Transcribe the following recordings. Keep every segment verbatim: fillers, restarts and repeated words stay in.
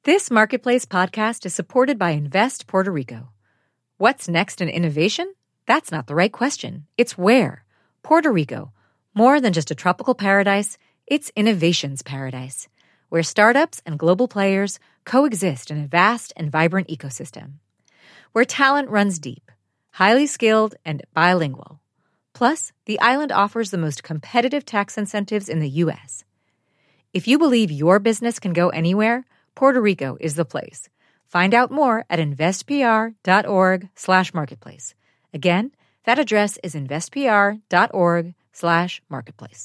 This Marketplace podcast is supported by Invest Puerto Rico. What's next in innovation? That's not the right question. It's where. Puerto Rico. More than just a tropical paradise, it's innovation's paradise, where startups and global players coexist in a vast and vibrant ecosystem. Where talent runs deep, highly skilled, and bilingual. Plus, the island offers the most competitive tax incentives in the U S. If you believe your business can go anywhere, Puerto Rico is the place. Find out more at investpr.org slash marketplace. Again, that address is investpr.org slash marketplace.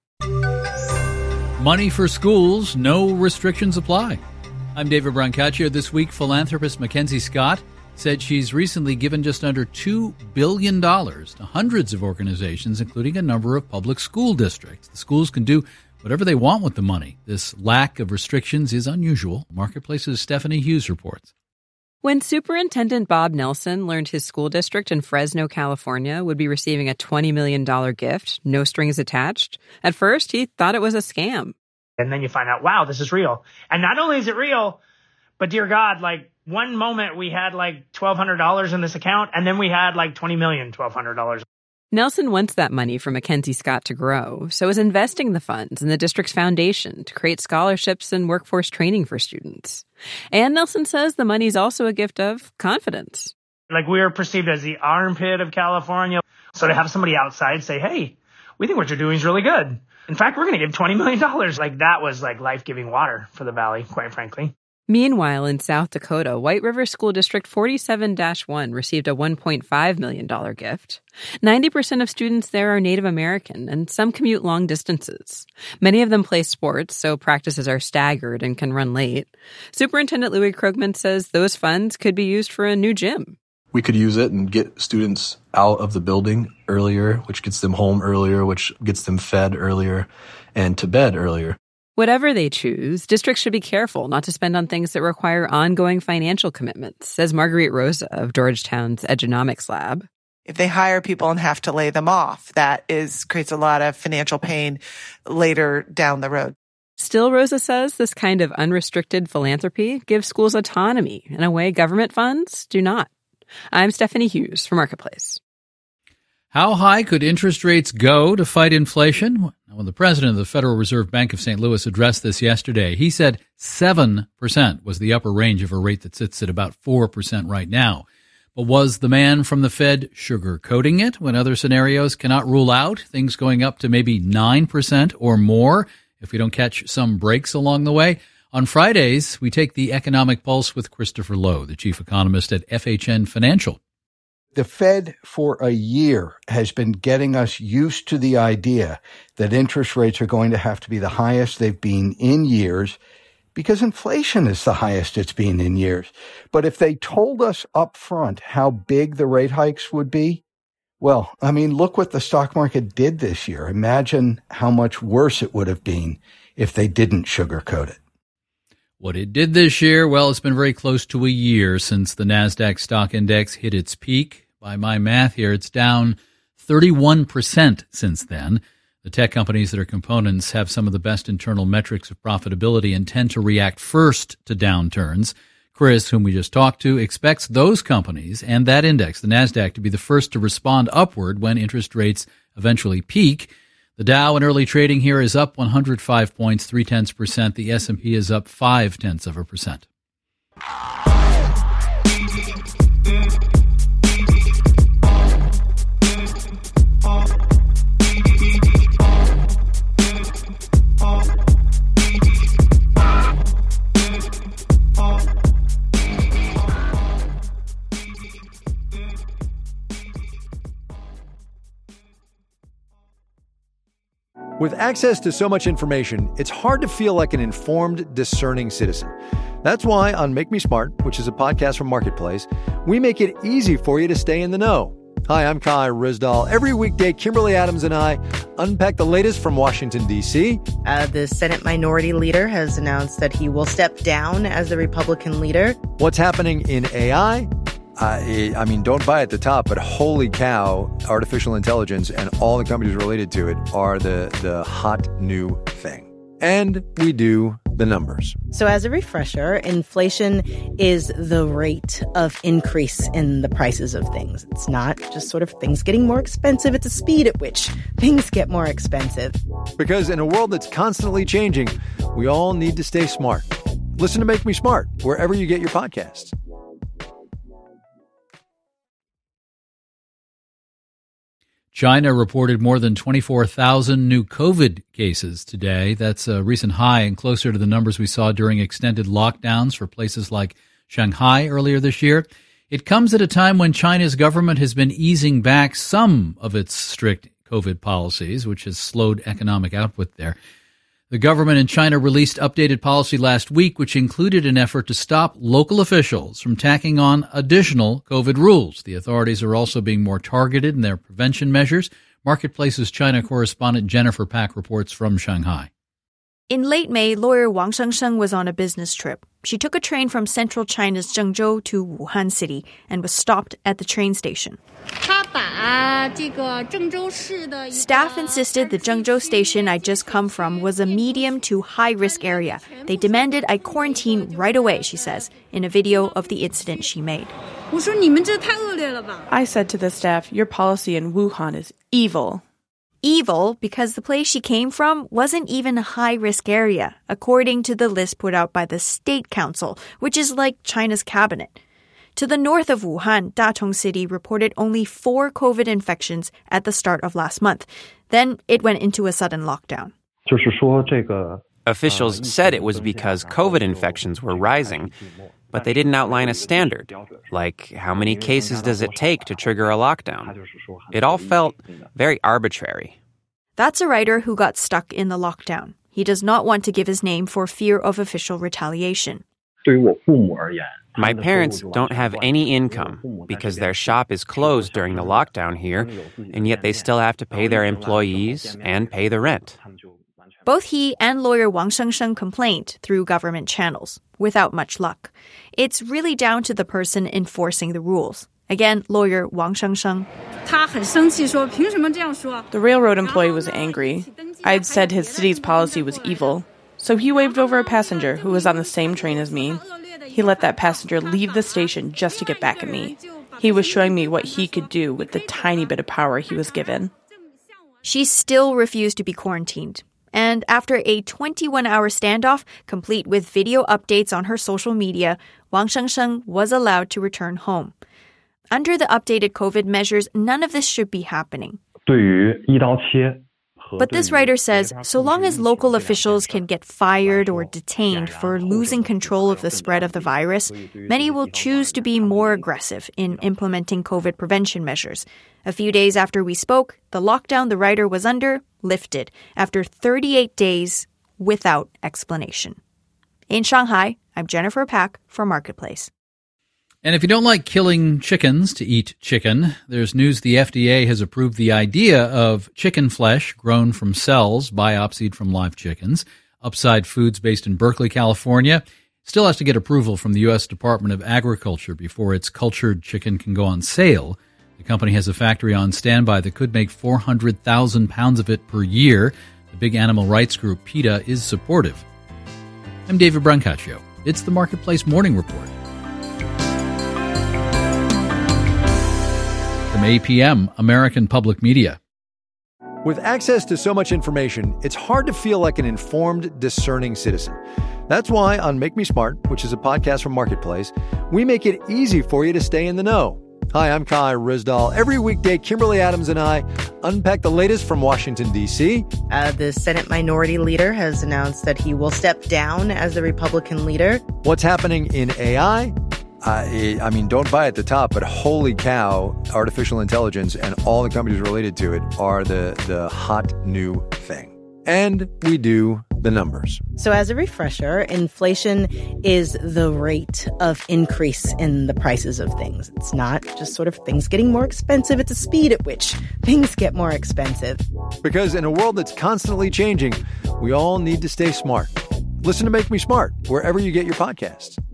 Money for schools, no restrictions apply. I'm David Brancaccio. This week, philanthropist Mackenzie Scott said she's recently given just under two billion dollars to hundreds of organizations, including a number of public school districts. The schools can do whatever they want with the money. This lack of restrictions is unusual. Marketplace's Stephanie Hughes reports. When Superintendent Bob Nelson learned his school district in Fresno, California, would be receiving a twenty million dollars gift, no strings attached, at first he thought it was a scam. And then you find out, wow, this is real. And not only is it real, but dear God, like one moment we had like twelve hundred dollars in this account, and then we had like twenty million dollars, twelve hundred dollars. Nelson wants that money for Mackenzie Scott to grow, so is investing the funds in the district's foundation to create scholarships and workforce training for students. And Nelson says the money is also a gift of confidence. Like we are perceived as the armpit of California. So to have somebody outside say, hey, we think what you're doing is really good. In fact, we're going to give twenty million dollars. Like that was like life-giving water for the Valley, quite frankly. Meanwhile, in South Dakota, White River School District forty-seven dash one received a one point five million dollars gift. ninety percent of students there are Native American, and some commute long distances. Many of them play sports, so practices are staggered and can run late. Superintendent Louis Krugman says those funds could be used for a new gym. We could use it and get students out of the building earlier, which gets them home earlier, which gets them fed earlier, and to bed earlier. Whatever they choose, districts should be careful not to spend on things that require ongoing financial commitments, says Marguerite Rosa of Georgetown's Edunomics Lab. If they hire people and have to lay them off, that is creates a lot of financial pain later down the road. Still, Rosa says this kind of unrestricted philanthropy gives schools autonomy in a way government funds do not. I'm Stephanie Hughes for Marketplace. How high could interest rates go to fight inflation? When the president of the Federal Reserve Bank of Saint Louis addressed this yesterday, he said seven percent was the upper range of a rate that sits at about four percent right now. But was the man from the Fed sugarcoating it when other scenarios cannot rule out things going up to maybe nine percent or more if we don't catch some breaks along the way? On Fridays, we take the economic pulse with Christopher Lowe, the chief economist at F H N Financial. The Fed for a year has been getting us used to the idea that interest rates are going to have to be the highest they've been in years because inflation is the highest it's been in years. But if they told us up front how big the rate hikes would be, well, I mean, look what the stock market did this year. Imagine how much worse it would have been if they didn't sugarcoat it. What it did this year, well, it's been very close to a year since the NASDAQ stock index hit its peak. By my math here, it's down thirty-one percent since then. The tech companies that are components have some of the best internal metrics of profitability and tend to react first to downturns. Chris, whom we just talked to, expects those companies and that index, the NASDAQ, to be the first to respond upward when interest rates eventually peak. The Dow in early trading here is up one hundred five points, three-tenths percent. The S and P is up five-tenths of a percent. With access to so much information, it's hard to feel like an informed, discerning citizen. That's why on Make Me Smart, which is a podcast from Marketplace, we make it easy for you to stay in the know. Hi, I'm Kai Rizdal. Every weekday, Kimberly Adams and I unpack the latest from Washington, D C. Uh, the Senate Minority Leader has announced that he will step down as the Republican leader. What's happening in A I? I, I mean, don't buy at the top, but holy cow, artificial intelligence and all the companies related to it are the, the hot new thing. And we do the numbers. So as a refresher, inflation is the rate of increase in the prices of things. It's not just sort of things getting more expensive. It's the speed at which things get more expensive. Because in a world that's constantly changing, we all need to stay smart. Listen to Make Me Smart wherever you get your podcasts. China reported more than twenty-four thousand new COVID cases today. That's a recent high and closer to the numbers we saw during extended lockdowns for places like Shanghai earlier this year. It comes at a time when China's government has been easing back some of its strict COVID policies, which has slowed economic output there. The government in China released updated policy last week, which included an effort to stop local officials from tacking on additional COVID rules. The authorities are also being more targeted in their prevention measures. Marketplace's China correspondent Jennifer Pack reports from Shanghai. In late May, lawyer Wang Shengsheng was on a business trip. She took a train from central China's Zhengzhou to Wuhan City and was stopped at the train station. Staff insisted the Zhengzhou station I'd just come from was a medium to high-risk area. They demanded I quarantine right away, she says, in a video of the incident she made. I said to the staff, your policy in Wuhan is evil. Evil because the place she came from wasn't even a high-risk area, according to the list put out by the State Council, which is like China's cabinet. To the north of Wuhan, Datong City reported only four COVID infections at the start of last month. Then it went into a sudden lockdown. Officials said it was because COVID infections were rising, but they didn't outline a standard, like how many cases does it take to trigger a lockdown. It all felt very arbitrary. That's a writer who got stuck in the lockdown. He does not want to give his name for fear of official retaliation. My parents don't have any income because their shop is closed during the lockdown here, and yet they still have to pay their employees and pay the rent. Both he and lawyer Wang Shengsheng complained through government channels, without much luck. It's really down to the person enforcing the rules. Again, lawyer Wang Shengsheng. The railroad employee was angry. I'd said his city's policy was evil. So he waved over a passenger who was on the same train as me. He let that passenger leave the station just to get back at me. He was showing me what he could do with the tiny bit of power he was given. She still refused to be quarantined. And after a twenty-one hour standoff, complete with video updates on her social media, Wang Shengsheng was allowed to return home. Under the updated COVID measures, none of this should be happening. But this writer says, so long as local officials can get fired or detained for losing control of the spread of the virus, many will choose to be more aggressive in implementing COVID prevention measures. A few days after we spoke, the lockdown the writer was under lifted after thirty-eight days without explanation. In Shanghai, I'm Jennifer Pack for Marketplace. And if you don't like killing chickens to eat chicken, there's news the F D A has approved the idea of chicken flesh grown from cells biopsied from live chickens. Upside Foods, based in Berkeley, California, still has to get approval from the U S Department of Agriculture before its cultured chicken can go on sale. The company has a factory on standby that could make four hundred thousand pounds of it per year. The big animal rights group PETA is supportive. I'm David Brancaccio. It's the Marketplace Morning Report. From A P M, American Public Media. With access to so much information, it's hard to feel like an informed, discerning citizen. That's why on Make Me Smart, which is a podcast from Marketplace, we make it easy for you to stay in the know. Hi, I'm Kai Rizdal. Every weekday, Kimberly Adams and I unpack the latest from Washington, D C. Uh, the Senate Minority Leader has announced that he will step down as the Republican leader. What's happening in A I? Uh, I mean, don't buy at the top, but holy cow, artificial intelligence and all the companies related to it are the, the hot new thing. And we do the numbers. So as a refresher, inflation is the rate of increase in the prices of things. It's not just sort of things getting more expensive. It's the speed at which things get more expensive. Because in a world that's constantly changing, we all need to stay smart. Listen to Make Me Smart wherever you get your podcasts.